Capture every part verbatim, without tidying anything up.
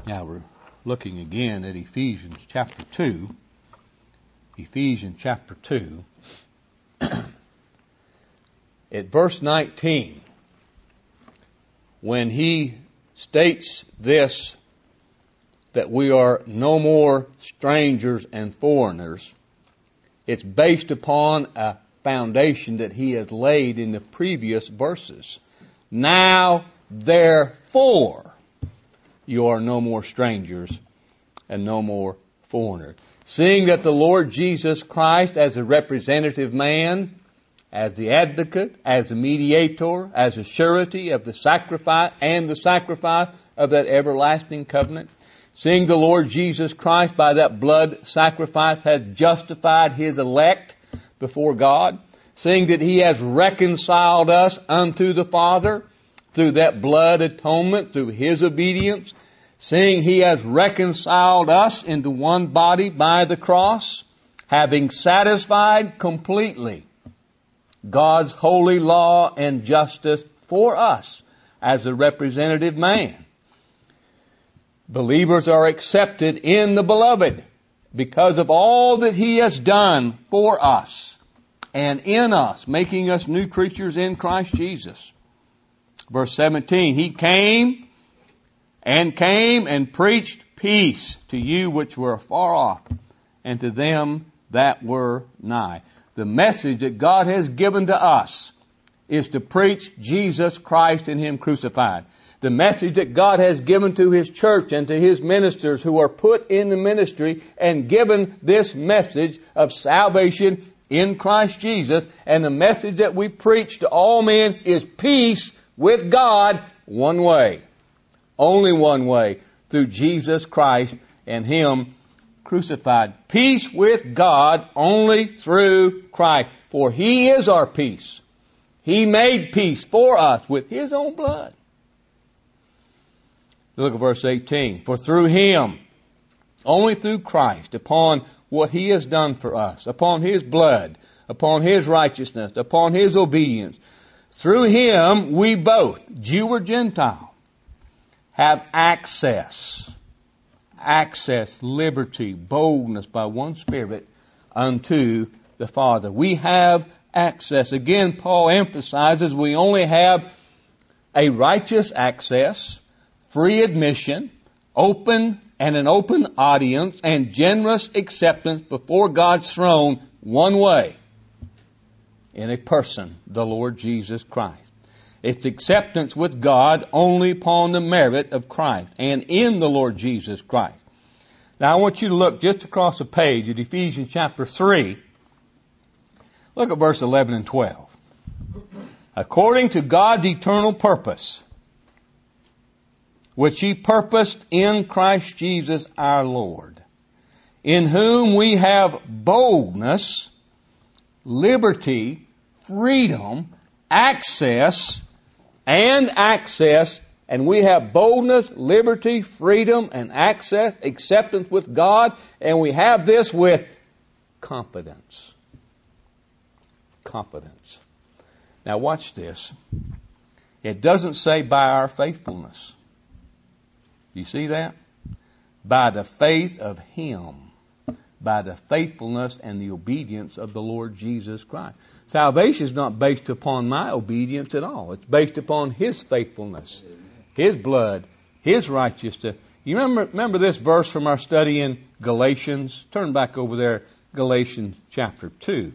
Now we're looking again at Ephesians chapter two. Ephesians chapter two. At verse nineteen, when he states this, that we are no more strangers and foreigners, it's based upon a foundation that he has laid in the previous verses. Now, therefore, you are no more strangers and no more foreigners. Seeing that the Lord Jesus Christ, as a representative man, as the advocate, as the mediator, as a surety of the sacrifice and the sacrifice of that everlasting covenant, seeing the Lord Jesus Christ by that blood sacrifice has justified His elect before God, seeing that He has reconciled us unto the Father through that blood atonement, through His obedience, seeing He has reconciled us into one body by the cross, having satisfied completely God's holy law and justice for us as a representative man. Believers are accepted in the Beloved because of all that He has done for us and in us, making us new creatures in Christ Jesus. Verse seventeen, He came and came and preached peace to you which were afar off and to them that were nigh. The message that God has given to us is to preach Jesus Christ and Him crucified. The message that God has given to His church and to His ministers who are put in the ministry and given this message of salvation in Christ Jesus. And the message that we preach to all men is peace with God one way. Only one way, through Jesus Christ and Him crucified. Peace with God only through Christ. For He is our peace. He made peace for us with His own blood. Look at verse eighteen. For through Him, only through Christ, upon what He has done for us, upon His blood, upon His righteousness, upon His obedience, through Him we both, Jew or Gentile, have access, access, liberty, boldness by one Spirit unto the Father. We have access. Again, Paul emphasizes we only have a righteous access, free admission, open and an open audience, and generous acceptance before God's throne one way, in a person, the Lord Jesus Christ. It's acceptance with God only upon the merit of Christ and in the Lord Jesus Christ. Now I want you to look just across the page at Ephesians chapter three. Look at verse eleven and twelve. According to God's eternal purpose, which He purposed in Christ Jesus our Lord, in whom we have boldness, liberty, freedom, access, and access, and we have boldness, liberty, freedom, and access, acceptance with God, and we have this with confidence. Confidence. Now watch this. It doesn't say by our faithfulness. You see that? By the faith of Him. By the faithfulness and the obedience of the Lord Jesus Christ. Salvation is not based upon my obedience at all. It's based upon His faithfulness, His blood, His righteousness. You remember, remember this verse from our study in Galatians? Turn back over there, Galatians chapter two.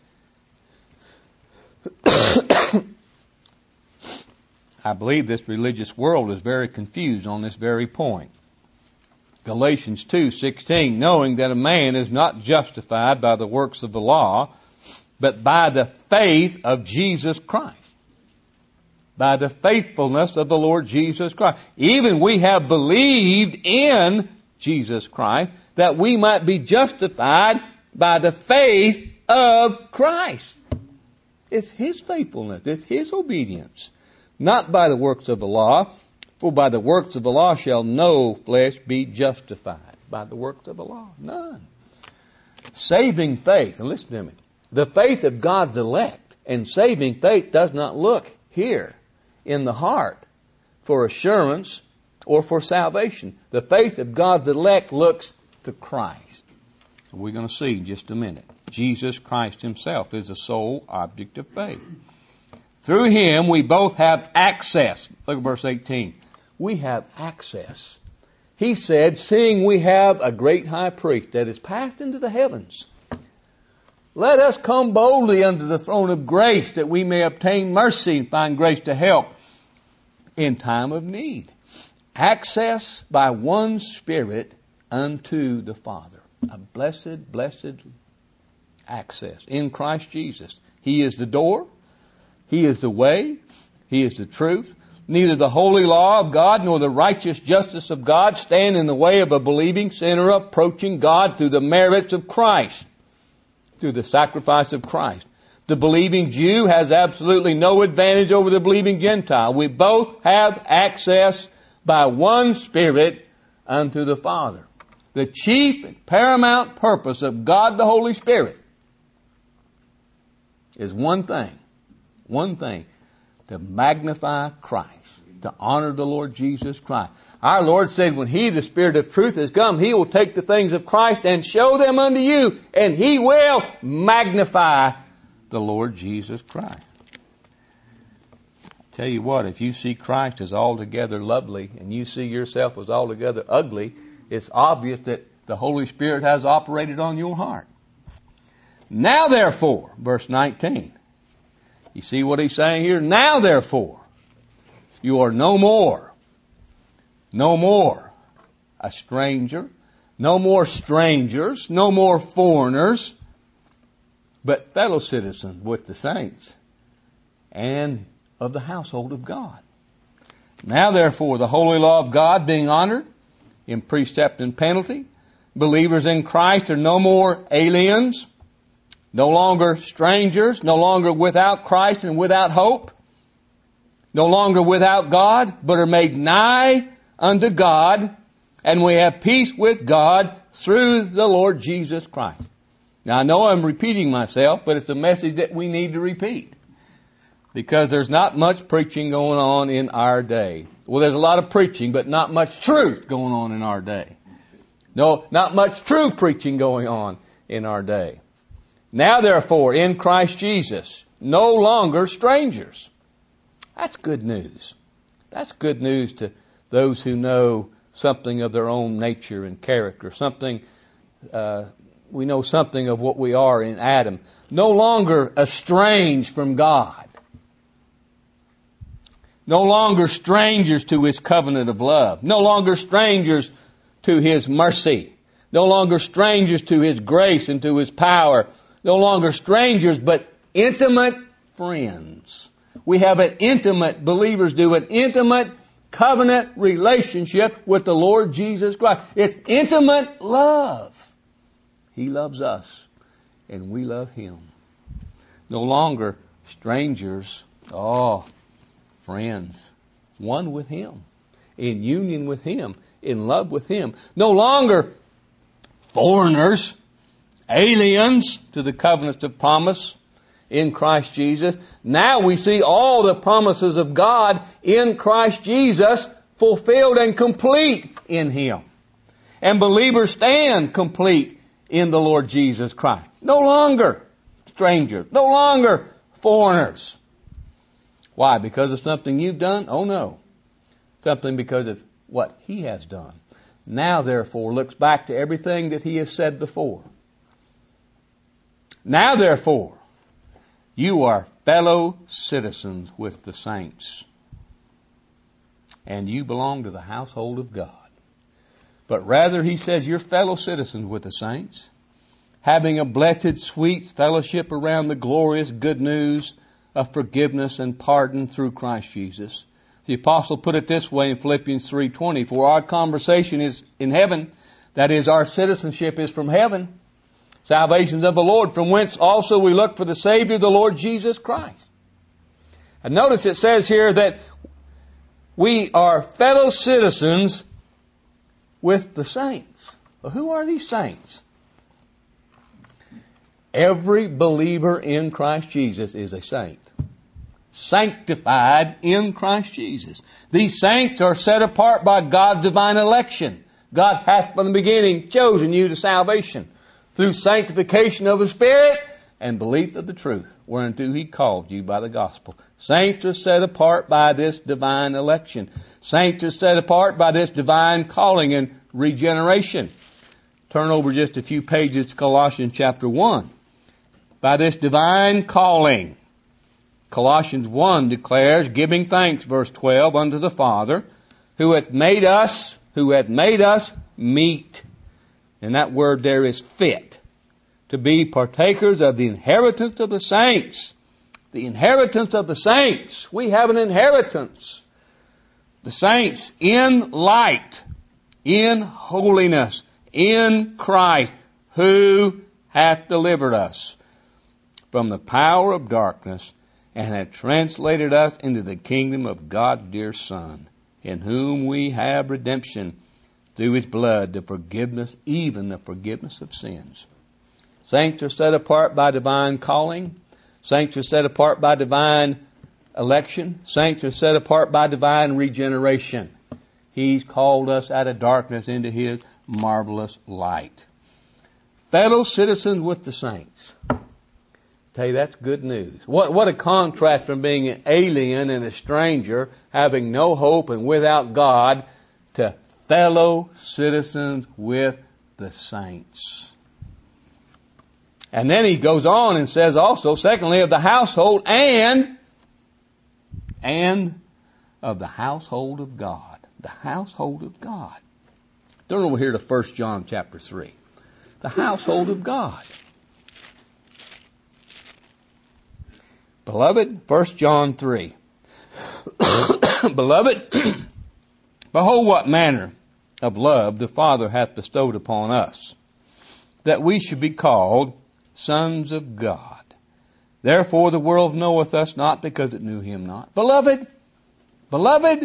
I believe this religious world is very confused on this very point. Galatians two sixteen, knowing that a man is not justified by the works of the law, but by the faith of Jesus Christ. By the faithfulness of the Lord Jesus Christ. Even we have believed in Jesus Christ that we might be justified by the faith of Christ. It's His faithfulness. It's His obedience. Not by the works of the law, for by the works of the law shall no flesh be justified. By the works of the law, none. Saving faith, and listen to me, the faith of God's elect and saving faith does not look here in the heart for assurance or for salvation. The faith of God's elect looks to Christ. We're going to see in just a minute. Jesus Christ himself is the sole object of faith. Through him we both have access. Look at verse eighteen. We have access. He said, seeing we have a great high priest that is passed into the heavens, let us come boldly unto the throne of grace that we may obtain mercy and find grace to help in time of need. Access by one Spirit unto the Father. A blessed, blessed access in Christ Jesus. He is the door. He is the way. He is the truth. Neither the holy law of God nor the righteous justice of God stand in the way of a believing sinner approaching God through the merits of Christ, through the sacrifice of Christ. The believing Jew has absolutely no advantage over the believing Gentile. We both have access by one Spirit unto the Father. The chief and paramount purpose of God the Holy Spirit is one thing, one thing, to magnify Christ, to honor the Lord Jesus Christ. Our Lord said when He, the Spirit of truth, has come, He will take the things of Christ and show them unto you, and He will magnify the Lord Jesus Christ. I tell you what, if you see Christ as altogether lovely and you see yourself as altogether ugly, it's obvious that the Holy Spirit has operated on your heart. Now therefore, verse nineteen. You see what he's saying here? Now therefore, you are no more, no more a stranger, no more strangers, no more foreigners, but fellow citizens with the saints and of the household of God. Now therefore, the holy law of God being honored in precept and penalty, believers in Christ are no more aliens, no longer strangers, no longer without Christ and without hope, no longer without God, but are made nigh unto God, and we have peace with God through the Lord Jesus Christ. Now I know I'm repeating myself, but it's a message that we need to repeat, because there's not much preaching going on in our day. Well, there's a lot of preaching, but not much truth going on in our day. No, not much true preaching going on in our day. Now therefore, in Christ Jesus, no longer strangers. That's good news. That's good news to those who know something of their own nature and character. Something, uh, we know something of what we are in Adam. No longer estranged from God. No longer strangers to His covenant of love. No longer strangers to His mercy. No longer strangers to His grace and to His power. No longer strangers, but intimate friends. We have an intimate, believers do, an intimate covenant relationship with the Lord Jesus Christ. It's intimate love. He loves us, and we love Him. No longer strangers, oh, friends. One with Him, in union with Him, in love with Him. No longer foreigners, aliens to the covenants of promise in Christ Jesus. Now we see all the promises of God in Christ Jesus fulfilled and complete in Him. And believers stand complete in the Lord Jesus Christ. No longer strangers. No longer foreigners. Why? Because of something you've done? Oh no. Something because of what He has done. Now therefore looks back to everything that He has said before. Now therefore, you are fellow citizens with the saints, and you belong to the household of God. But rather, he says, you're fellow citizens with the saints, having a blessed, sweet fellowship around the glorious good news of forgiveness and pardon through Christ Jesus. The apostle put it this way in Philippians three twenty, for our conversation is in heaven, that is, our citizenship is from heaven. Salvation's of the Lord, from whence also we look for the Savior, the Lord Jesus Christ. And notice it says here that we are fellow citizens with the saints. Well, who are these saints? Every believer in Christ Jesus is a saint. sanctified in Christ Jesus. These saints are set apart by God's divine election. God hath from the beginning chosen you to salvation through sanctification of the Spirit and belief of the truth, whereunto He called you by the gospel. Saints are set apart by this divine election. Saints are set apart by this divine calling and regeneration. Turn over just a few pages to Colossians chapter one. By this divine calling, Colossians one declares, giving thanks, verse twelve, unto the Father, who hath made us, who hath made us meet. And that word there is fit, to be partakers of the inheritance of the saints. The inheritance of the saints. We have an inheritance. The saints in light, in holiness, in Christ, who hath delivered us from the power of darkness and hath translated us into the kingdom of God's dear Son, in whom we have redemption through His blood, the forgiveness, even the forgiveness of sins. Saints are set apart by divine calling. Saints are set apart by divine election. Saints are set apart by divine regeneration. He's called us out of darkness into His marvelous light. Fellow citizens with the saints. Tell you, that's good news. What, what a contrast from being an alien and a stranger, having no hope and without God, to fellow citizens with the saints. And then he goes on and says also, secondly, of the household and, and of the household of God. The household of God. Turn over here to First John chapter three. The household of God. Beloved, First John three. Beloved, behold what manner of love the Father hath bestowed upon us, that we should be called sons of God. Therefore the world knoweth us not, because it knew Him not. Beloved, beloved,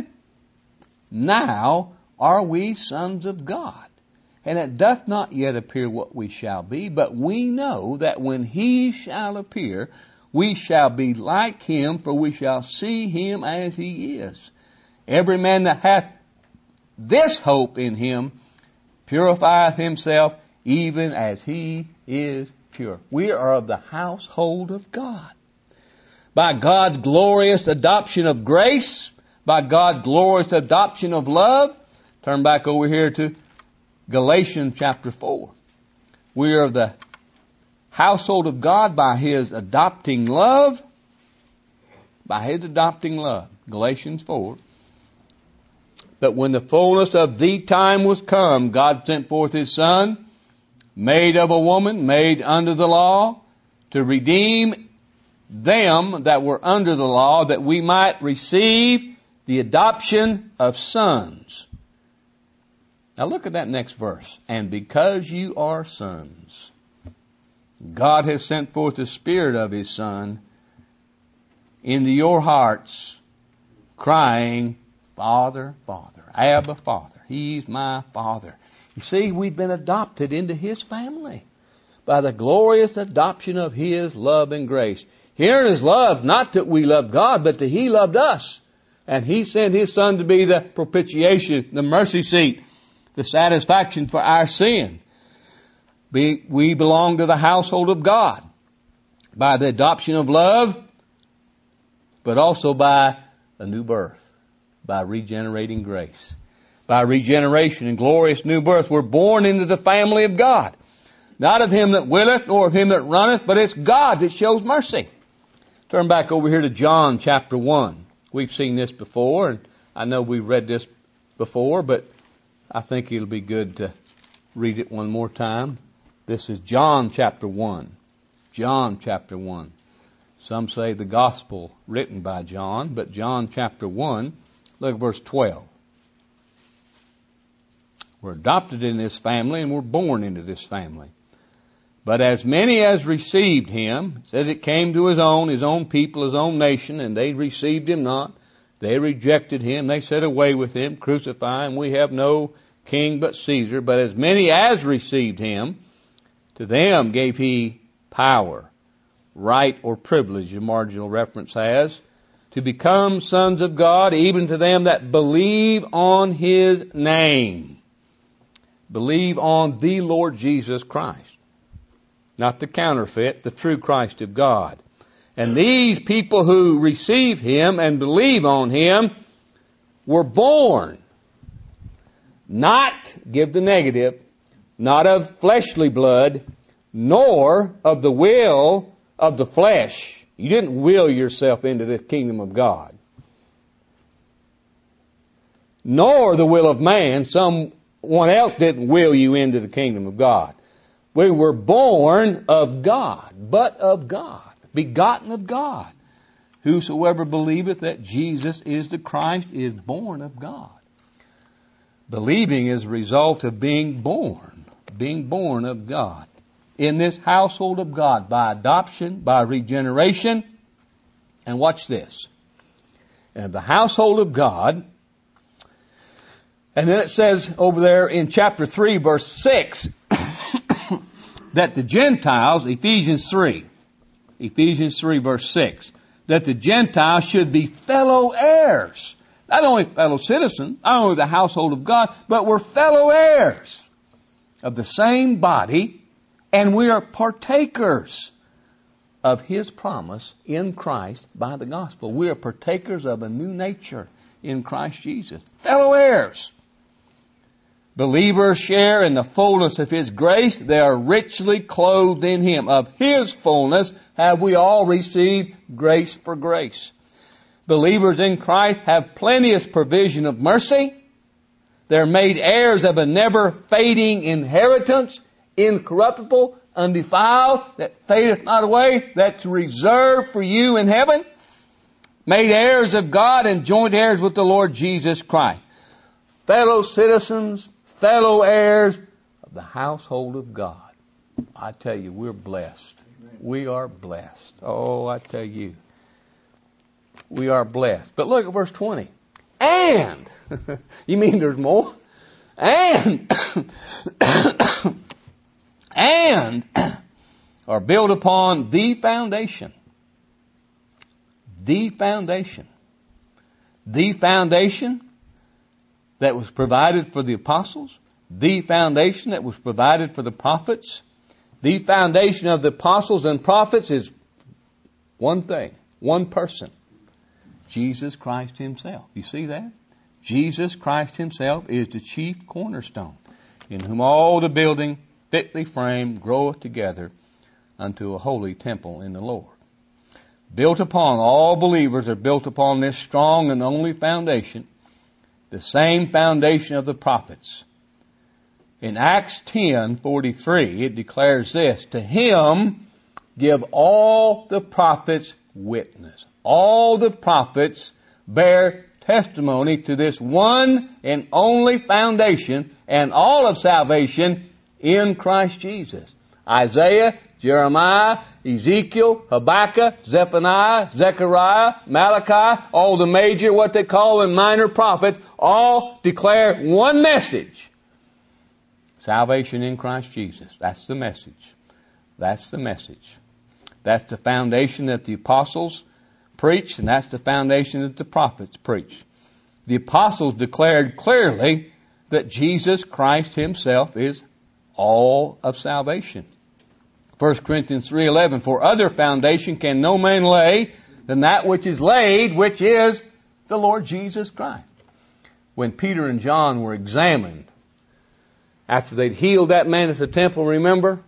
now are we sons of God, and it doth not yet appear what we shall be, but we know that when He shall appear, we shall be like Him, for we shall see Him as He is. Every man that hath this hope in Him purifieth himself, even as He is pure. We are of the household of God. By God's glorious adoption of grace, by God's glorious adoption of love. Turn back over here to Galatians chapter four. We are of the household of God by His adopting love. By His adopting love. Galatians four. But when the fullness of the time was come, God sent forth His Son, made of a woman, made under the law, to redeem them that were under the law, that we might receive the adoption of sons. Now look at that next verse. And because you are sons, God has sent forth the Spirit of His Son into your hearts, crying, Father, Father, Abba, Father. He's my Father. You see, we've been adopted into His family by the glorious adoption of His love and grace. Here in His love, not that we love God, but that He loved us. And He sent His Son to be the propitiation, the mercy seat, the satisfaction for our sin. We belong to the household of God by the adoption of love, but also by a new birth, by regenerating grace. By regeneration and glorious new birth, we're born into the family of God. Not of him that willeth, nor of him that runneth, but it's God that shows mercy. Turn back over here to John chapter one. We've seen this before, and I know we've read this before, but I think it'll be good to read it one more time. This is John chapter one. John chapter one. Some say the gospel written by John, but John chapter one, look at verse twelve. We're adopted in this family and we're born into this family. But as many as received Him, it says it came to His own, His own people, His own nation, and they received Him not. They rejected Him. They said, away with Him, crucify Him. We have no king but Caesar. But as many as received Him, to them gave He power, right or privilege, a marginal reference has, to become sons of God, even to them that believe on His name. Believe on the Lord Jesus Christ. Not the counterfeit, the true Christ of God. And these people who receive Him and believe on Him were born, not, give the negative, not of fleshly blood, nor of the will of the flesh. You didn't will yourself into the kingdom of God. Nor the will of man. Someone else didn't will you into the kingdom of God. We were born of God, but of God, begotten of God. Whosoever believeth that Jesus is the Christ is born of God. Believing is a result of being born, being born of God. In this household of God, by adoption, by regeneration. And watch this. And the household of God. And then it says over there in chapter three, verse six, that the Gentiles, Ephesians three, Ephesians three, verse six, that the Gentiles should be fellow heirs. Not only fellow citizens, not only the household of God, but we're fellow heirs of the same body. And we are partakers of His promise in Christ by the gospel. We are partakers of a new nature in Christ Jesus. Fellow heirs. Believers share in the fullness of His grace. They are richly clothed in Him. Of His fullness have we all received grace for grace. Believers in Christ have plenteous provision of mercy. They're made heirs of a never fading inheritance, incorruptible, undefiled, that fadeth not away, that's reserved for you in heaven. Made heirs of God and joint heirs with the Lord Jesus Christ. Fellow citizens, fellow heirs of the household of God. I tell you, we're blessed. We are blessed. Oh, I tell you, we are blessed. But look at verse twenty. And, you mean there's more? And, and are built upon the foundation. The foundation. The foundation that was provided for the apostles. The foundation that was provided for the prophets. The foundation of the apostles and prophets is one thing, one person. Jesus Christ Himself. You see that? Jesus Christ Himself is the chief cornerstone, in whom all the building fitly framed groweth together unto a holy temple in the Lord. Built upon, all believers are built upon this strong and only foundation, the same foundation of the prophets. In Acts ten forty-three, it declares this, to Him give all the prophets witness. All the prophets bear testimony to this one and only foundation and all of salvation in Christ Jesus. Isaiah, Jeremiah, Ezekiel, Habakkuk, Zephaniah, Zechariah, Malachi, all the major, what they call the minor prophets, all declare one message. Salvation in Christ Jesus. That's the message. That's the message. That's the foundation that the apostles preached, and that's the foundation that the prophets preached. The apostles declared clearly that Jesus Christ Himself is all of salvation. First Corinthians three eleven, for other foundation can no man lay than that which is laid, which is the Lord Jesus Christ. When Peter and John were examined, after they'd healed that man at the temple, remember?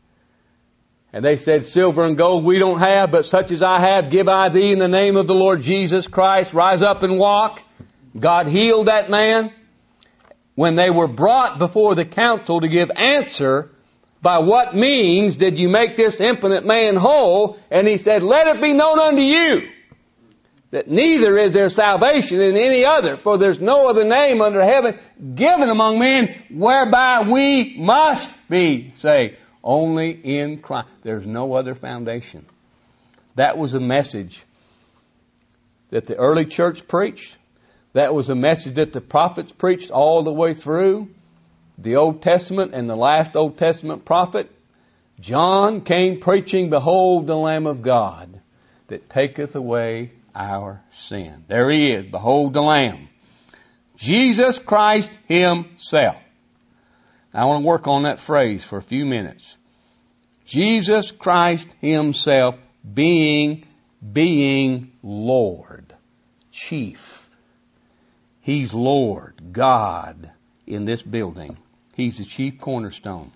And they said, silver and gold we don't have, but such as I have, give I thee in the name of the Lord Jesus Christ. Rise up and walk. God healed that man. When they were brought before the council to give answer, by what means did you make this impotent man whole? And he said, let it be known unto you that neither is there salvation in any other, for there's no other name under heaven given among men whereby we must be saved. Only in Christ. There's no other foundation. That was a message that the early church preached. That was a message that the prophets preached all the way through the Old Testament and the last Old Testament prophet. John came preaching, behold the Lamb of God that taketh away our sin. There he is. Behold the Lamb. Jesus Christ himself. I want to work on that phrase for a few minutes. Jesus Christ himself being, being Lord, chief. He's Lord, God in this building. He's the chief cornerstone.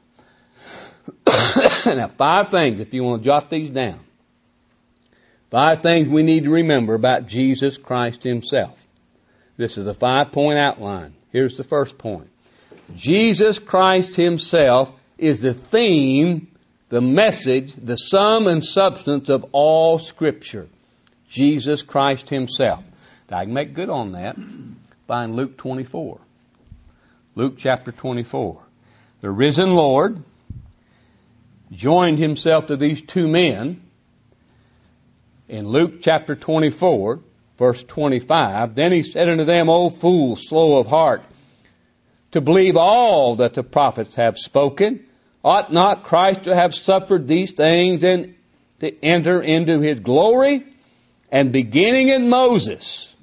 Now, five things, if you want to jot these down. Five things we need to remember about Jesus Christ himself. This is a five-point outline. Here's the first point. Jesus Christ himself is the theme, the message, the sum and substance of all Scripture. Jesus Christ himself. Now, I can make good on that. Find Luke twenty-four. Luke chapter twenty-four. The risen Lord joined himself to these two men. In Luke chapter twenty-four, verse twenty-five, then he said unto them, O fools, slow of heart, to believe all that the prophets have spoken. Ought not Christ to have suffered these things and to enter into his glory? And beginning in Moses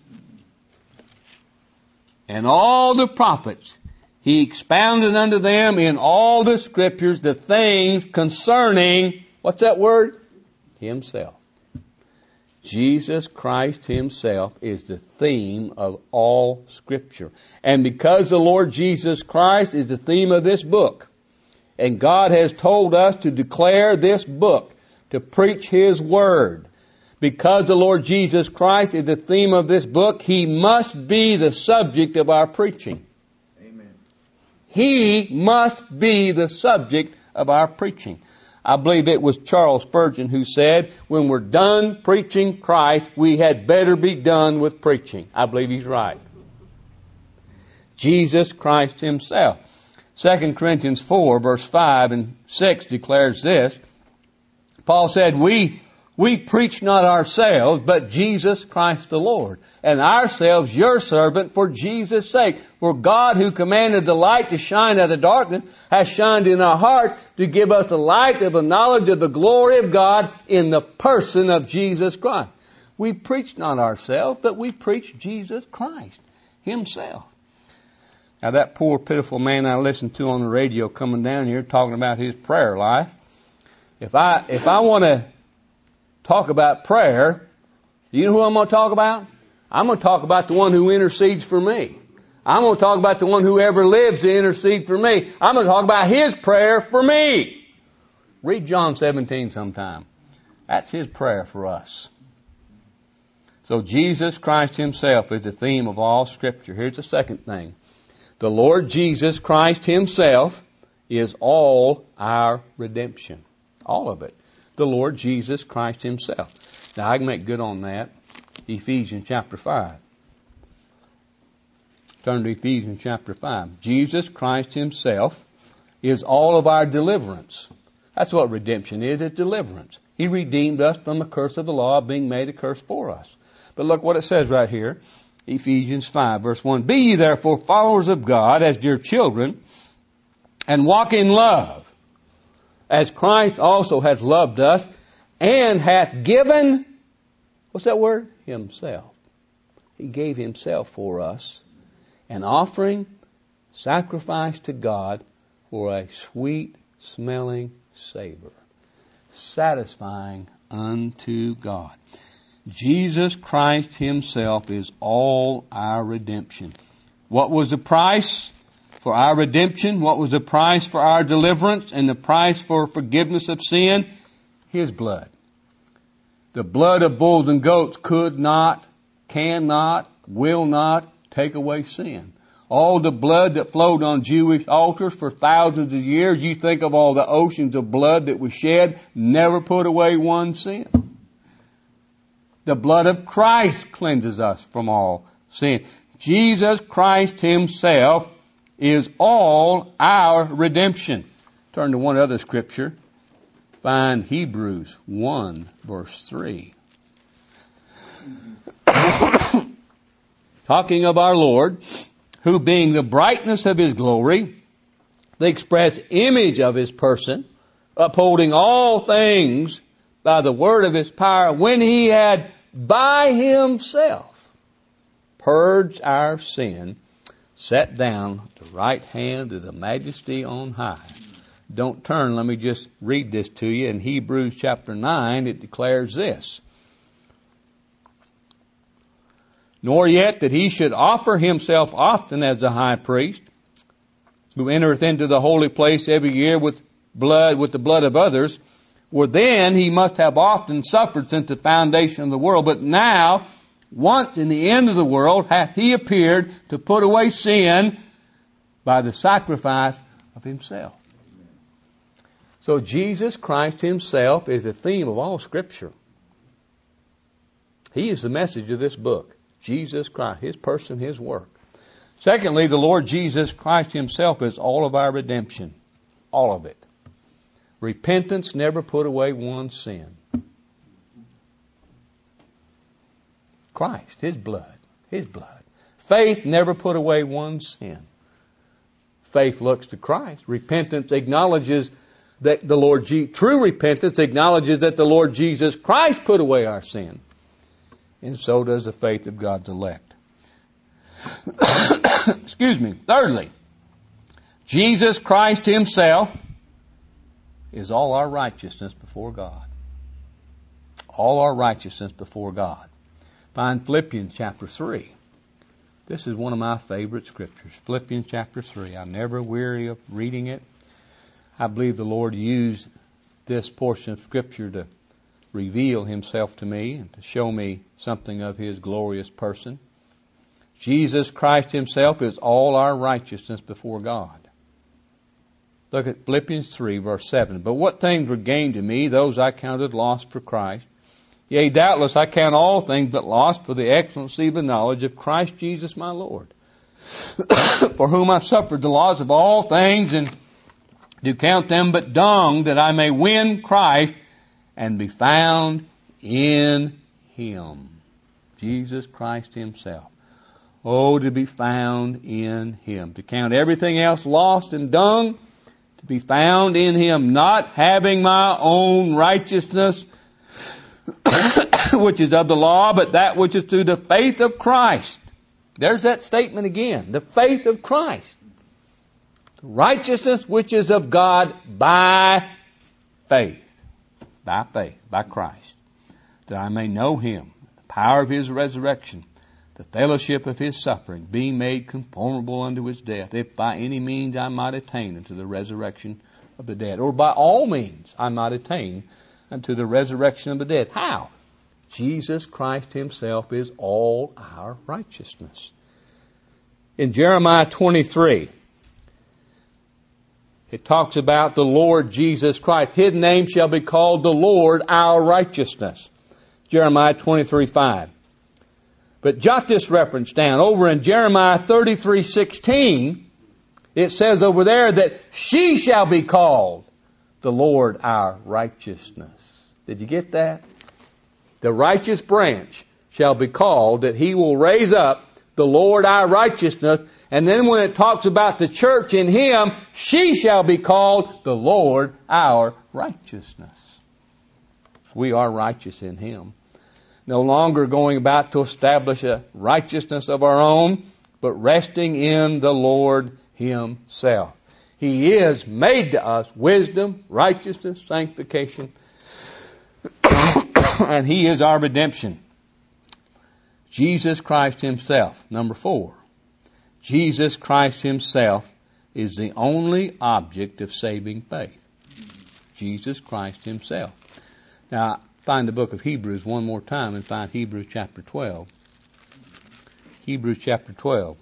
and all the prophets, he expounded unto them in all the Scriptures the things concerning, what's that word? Himself. Jesus Christ himself is the theme of all Scripture. And because the Lord Jesus Christ is the theme of this book, and God has told us to declare this book, to preach His Word, because the Lord Jesus Christ is the theme of this book, He must be the subject of our preaching. Amen. He must be the subject of our preaching. I believe it was Charles Spurgeon who said, when we're done preaching Christ, we had better be done with preaching. I believe he's right. Jesus Christ himself. Second Corinthians four, verse five and six declares this. Paul said, we We preach not ourselves, but Jesus Christ the Lord, and ourselves your servant for Jesus' sake. For God, who commanded the light to shine out of darkness, has shined in our heart to give us the light of the knowledge of the glory of God in the person of Jesus Christ. We preach not ourselves, but we preach Jesus Christ himself. Now that poor pitiful man I listened to on the radio coming down here talking about his prayer life. If I, if I want to talk about prayer, do you know who I'm going to talk about? I'm going to talk about the one who intercedes for me. I'm going to talk about the one who ever lives to intercede for me. I'm going to talk about his prayer for me. Read John seventeen sometime. That's his prayer for us. So Jesus Christ himself is the theme of all Scripture. Here's the second thing. The Lord Jesus Christ himself is all our redemption. All of it. The Lord Jesus Christ himself. Now I can make good on that. Ephesians chapter five. Turn to Ephesians chapter five. Jesus Christ himself is all of our deliverance. That's what redemption is, it's deliverance. He redeemed us from the curse of the law, being made a curse for us. But look what it says right here. Ephesians five verse one. Be ye therefore followers of God as dear children, and walk in love, as Christ also hath loved us, and hath given, what's that word? Himself. He gave himself for us, an offering, sacrifice to God for a sweet smelling savor, satisfying unto God. Jesus Christ himself is all our redemption. What was the price for our redemption? What was the price for our deliverance and the price for forgiveness of sin? His blood. The blood of bulls and goats could not, cannot, will not take away sin. All the blood that flowed on Jewish altars for thousands of years, you think of all the oceans of blood that was shed, never put away one sin. The blood of Christ cleanses us from all sin. Jesus Christ himself is all our redemption. Turn to one other scripture. Find Hebrews one verse three. Talking of our Lord, who being the brightness of his glory, the express image of his person, upholding all things by the word of his power, when he had by himself purged our sin, sat down at the right hand of the Majesty on high. Don't turn. Let me just read this to you. In Hebrews chapter nine, it declares this. Nor yet that he should offer himself often as the high priest, who entereth into the holy place every year with blood, with the blood of others, for then he must have often suffered since the foundation of the world. But now, once in the end of the world, hath he appeared to put away sin by the sacrifice of himself. So Jesus Christ himself is the theme of all Scripture. He is the message of this book. Jesus Christ, his person, his work. Secondly, the Lord Jesus Christ himself is all of our redemption. All of it. Repentance never put away one's sin. Christ, his blood, his blood. Faith never put away one's sin. Faith looks to Christ. Repentance acknowledges that the Lord Jesus, true repentance acknowledges that the Lord Jesus Christ put away our sin. And so does the faith of God's elect. Excuse me. Thirdly, Jesus Christ himself is all our righteousness before God. All our righteousness before God. Find Philippians chapter three. This is one of my favorite scriptures. Philippians chapter three. I'm never weary of reading it. I believe the Lord used this portion of Scripture to reveal himself to me and to show me something of his glorious person. Jesus Christ himself is all our righteousness before God. Look at Philippians three, verse seven. But what things were gained to me, those I counted lost for Christ. Yea, doubtless I count all things but lost for the excellency of the knowledge of Christ Jesus my Lord, for whom I suffered the loss of all things, and do count them but dung, that I may win Christ and be found in him. Jesus Christ himself. Oh, to be found in him. To count everything else lost and dung, to be found in him, not having my own righteousness, which is of the law, but that which is through the faith of Christ. There's that statement again. The faith of Christ. Righteousness which is of God by faith. By faith. By Christ. That I may know him, the power of his resurrection, the fellowship of his suffering, being made conformable unto his death, if by any means I might attain unto the resurrection of the dead. Or by all means I might attain unto the resurrection of the dead. How? Jesus Christ himself is all our righteousness. In Jeremiah twenty-three, it talks about the Lord Jesus Christ. His name shall be called the Lord our righteousness. Jeremiah twenty-three five. But jot this reference down. Over in Jeremiah thirty-three sixteen, it says over there that she shall be called the Lord our righteousness. Did you get that? The righteous branch shall be called, that he will raise up the Lord our righteousness. And then when it talks about the church in him, she shall be called the Lord our righteousness. We are righteous in him. No longer going about to establish a righteousness of our own, but resting in the Lord himself. He is made to us wisdom, righteousness, sanctification, and he is our redemption. Jesus Christ himself. Number four. Jesus Christ himself is the only object of saving faith. Jesus Christ himself. Now, find the book of Hebrews one more time and find Hebrews chapter twelve. Hebrews chapter twelve.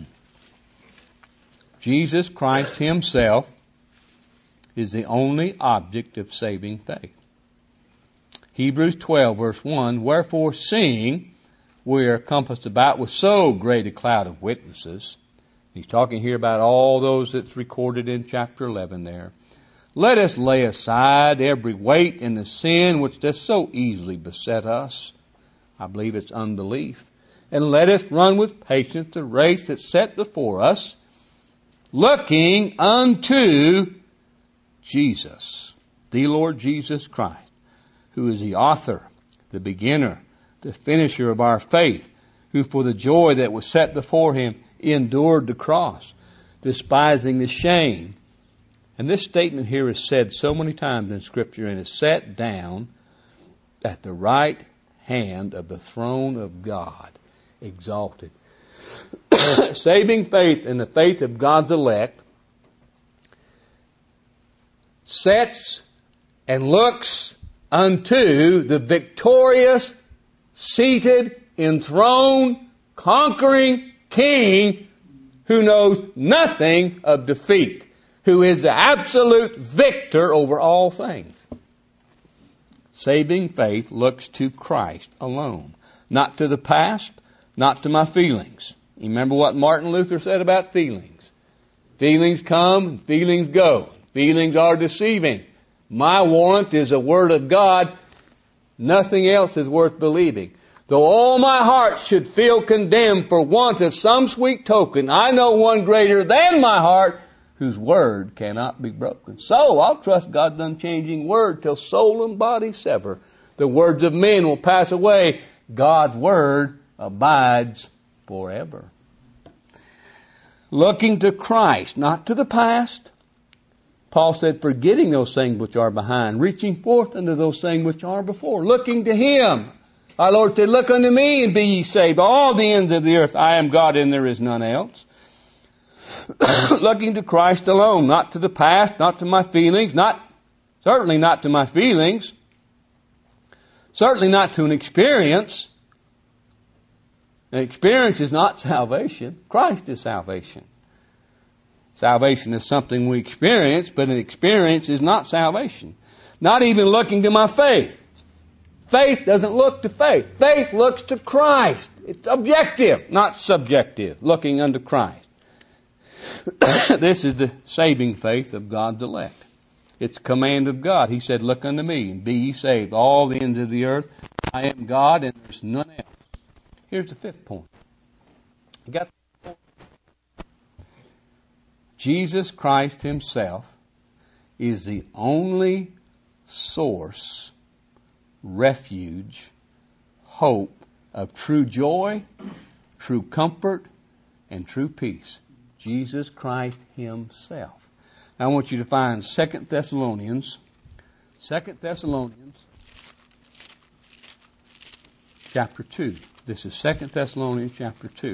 Jesus Christ himself is the only object of saving faith. Hebrews twelve verse one, wherefore seeing we are compassed about with so great a cloud of witnesses. He's talking here about all those that's recorded in chapter eleven there. Let us lay aside every weight and the sin which does so easily beset us. I believe it's unbelief. And let us run with patience the race that's set before us, looking unto Jesus, the Lord Jesus Christ, who is the author, the beginner, the finisher of our faith, who for the joy that was set before him endured the cross, despising the shame. And this statement here is said so many times in Scripture, and is set down at the right hand of the throne of God, exalted. Saving faith and the faith of God's elect sets and looks unto the victorious, seated, enthroned, conquering King who knows nothing of defeat, who is the absolute victor over all things. Saving faith looks to Christ alone, not to the past, not to my feelings. You remember what Martin Luther said about feelings? Feelings come and feelings go. Feelings are deceiving. My warrant is the Word of God. Nothing else is worth believing. Though all my heart should feel condemned for want of some sweet token, I know one greater than my heart, whose word cannot be broken. So I'll trust God's unchanging word till soul and body sever. The words of men will pass away. God's word abides forever. Looking to Christ, not to the past. Paul said, forgetting those things which are behind, reaching forth unto those things which are before, looking to Him. Our Lord said, look unto me and be ye saved, all the ends of the earth. I am God and there is none else. Looking to Christ alone, not to the past, not to my feelings, not, certainly not to my feelings, certainly not to an experience. An experience is not salvation. Christ is salvation. Salvation is something we experience, but an experience is not salvation. Not even looking to my faith. Faith doesn't look to faith. Faith looks to Christ. It's objective, not subjective, looking unto Christ. This is the saving faith of God's elect. It's a command of God. He said, look unto me and be ye saved, all the ends of the earth. I am God and there's none else. Here's the fifth point. You got the point? Jesus Christ Himself is the only source, refuge, hope of true joy, true comfort, and true peace. Jesus Christ Himself. Now I want you to find Second Thessalonians, Second Thessalonians, chapter two. This is Second Thessalonians chapter two.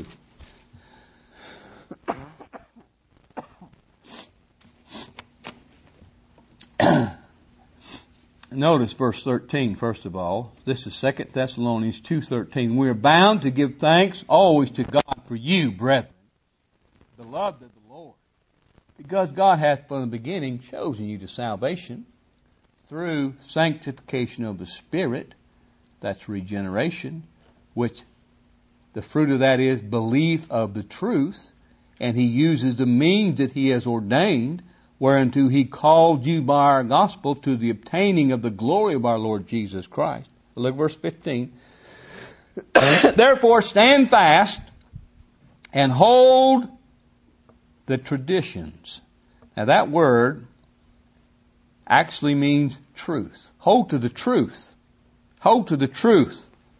Notice verse thirteen, first of all. This is Second Thessalonians two thirteen. We are bound to give thanks always to God for you, brethren, beloved of the Lord, because God hath from the beginning chosen you to salvation through sanctification of the Spirit, that's regeneration, which the fruit of that is belief of the truth, and He uses the means that He has ordained, whereunto He called you by our gospel to the obtaining of the glory of our Lord Jesus Christ. Look at verse fifteen. Therefore stand fast and hold the traditions. Now that word actually means truth. Hold to the truth. Hold to the truth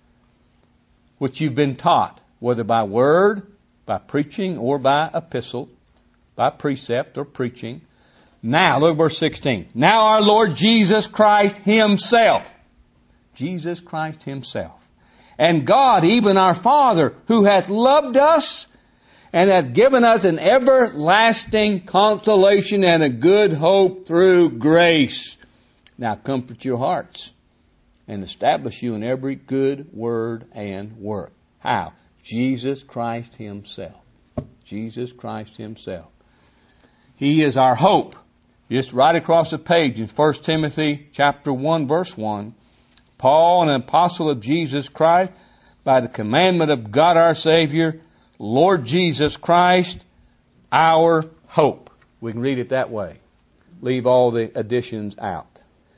which you've been taught, whether by word, by preaching, or by epistle, by precept or preaching. Now, look at verse sixteen. Now our Lord Jesus Christ Himself, Jesus Christ Himself, and God, even our Father, who hath loved us and hath given us an everlasting consolation and a good hope through grace. Now comfort your hearts and establish you in every good word and work. How? Jesus Christ Himself. Jesus Christ Himself. He is our hope. Just right across the page in First Timothy chapter one, verse one, Paul, an apostle of Jesus Christ, by the commandment of God our Savior, Lord Jesus Christ, our hope. We can read it that way. Leave all the additions out.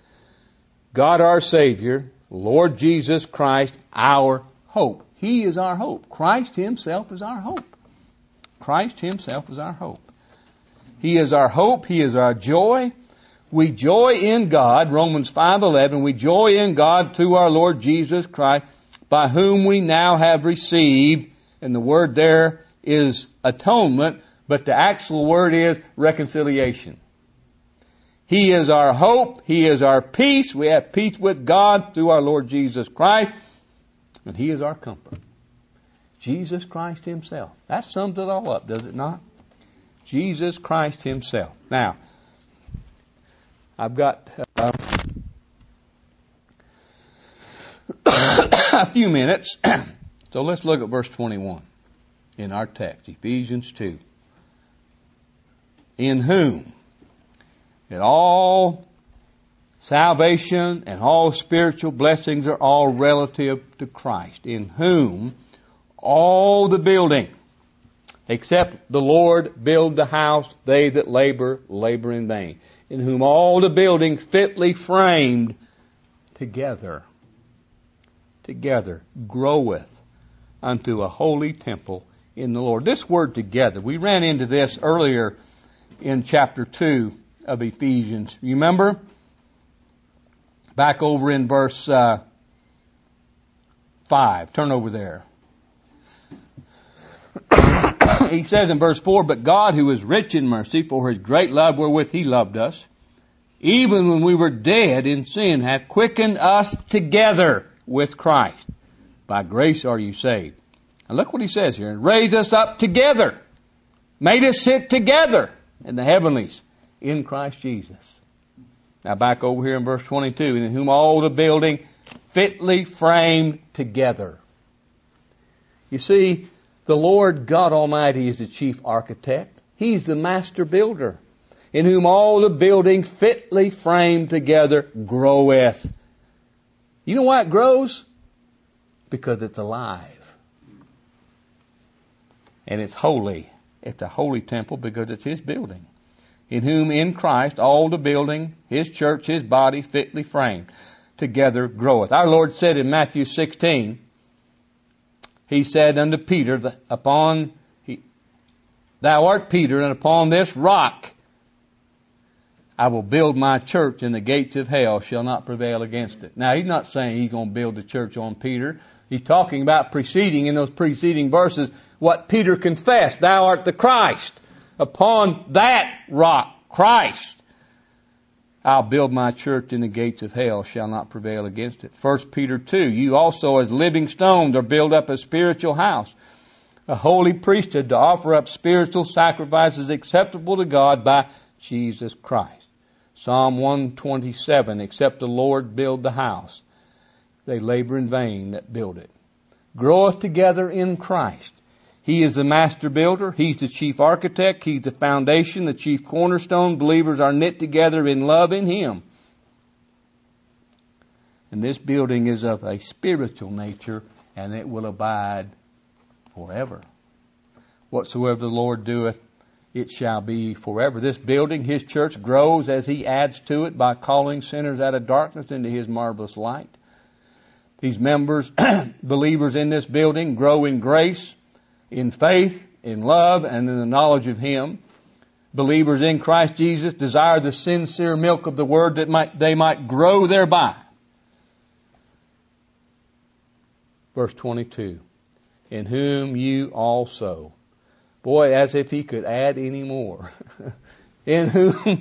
God our Savior, Lord Jesus Christ, our hope. He is our hope. Christ Himself is our hope. Christ Himself is our hope. He is our hope. He is our joy. We joy in God, Romans five eleven. We joy in God through our Lord Jesus Christ, by whom we now have received, and the word there is atonement, but the actual word is reconciliation. He is our hope. He is our peace. We have peace with God through our Lord Jesus Christ, and He is our comfort. Jesus Christ Himself. That sums it all up, does it not? Jesus Christ Himself. Now, I've got uh, a few minutes, so let's look at verse twenty-one in our text, Ephesians two. In whom, that all salvation and all spiritual blessings are all relative to Christ. In whom all the building, except the Lord build the house, they that labor, labor in vain. In whom all the building fitly framed together, together groweth unto a holy temple in the Lord. This word together, we ran into this earlier in chapter two of Ephesians. You remember? Back over in verse uh, five. Turn over there. He says in verse four, but God, who is rich in mercy, for His great love wherewith He loved us, even when we were dead in sin, hath quickened us together with Christ. By grace are you saved. And look what He says here. And raised us up together. Made us sit together in the heavenlies in Christ Jesus. Now back over here in verse twenty-two. In whom all the building fitly framed together. You see, the Lord God Almighty is the chief architect. He's the master builder. In whom all the building fitly framed together groweth. You know why it grows? Because it's alive. And it's holy. It's a holy temple because it's His building. In whom in Christ all the building, His church, His body, fitly framed together groweth. Our Lord said in Matthew sixteen, He said unto Peter, upon he, thou art Peter, and upon this rock I will build my church, and the gates of hell shall not prevail against it. Now, He's not saying He's going to build the church on Peter. He's talking about preceding, in those preceding verses, what Peter confessed. Thou art the Christ. Upon that rock, Christ, I'll build my church, and the gates of hell shall not prevail against it. First Peter two, you also as living stones are built up a spiritual house, a holy priesthood to offer up spiritual sacrifices acceptable to God by Jesus Christ. Psalm one twenty-seven, except the Lord build the house, they labor in vain that build it. Groweth together in Christ. He is the master builder. He's the chief architect. He's the foundation, the chief cornerstone. Believers are knit together in love in Him. And this building is of a spiritual nature, and it will abide forever. Whatsoever the Lord doeth, it shall be forever. This building, His church, grows as He adds to it by calling sinners out of darkness into His marvelous light. These members, believers in this building, grow in grace, in faith, in love, and in the knowledge of Him. Believers in Christ Jesus desire the sincere milk of the Word that might, they might grow thereby. Verse twenty-two, in whom you also, boy, as if he could add any more, in whom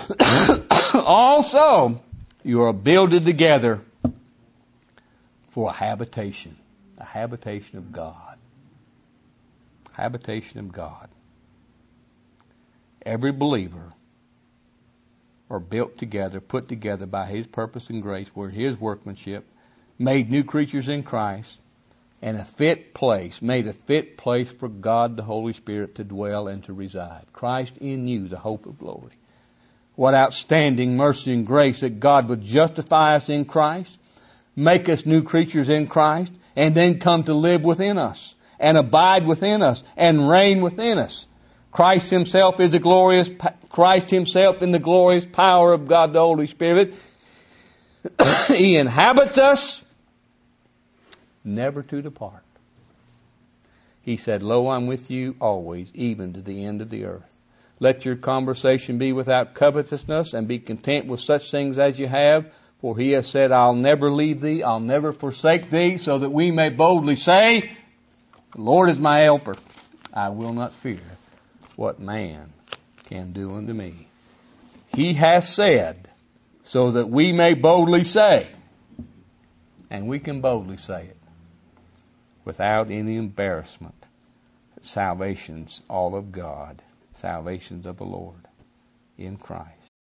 also you are builded together for a habitation, a habitation of God. Habitation of God. Every believer are built together, put together by His purpose and grace. We're His workmanship, made new creatures in Christ, and a fit place, made a fit place for God the Holy Spirit to dwell and to reside. Christ in you, the hope of glory. What outstanding mercy and grace that God would justify us in Christ, make us new creatures in Christ, and then come to live within us, and abide within us, and reign within us. Christ Himself is the glorious, Christ Himself in the glorious power of God the Holy Spirit. He inhabits us, never to depart. He said, lo, I'm with you always, even to the end of the earth. Let your conversation be without covetousness, and be content with such things as you have, For he has said, I'll never leave thee, I'll never forsake thee, so that we may boldly say, the Lord is my helper. I will not fear what man can do unto me. He hath said, so that we may boldly say. And we can boldly say it without any embarrassment. Salvation's all of God. Salvation's of the Lord in Christ.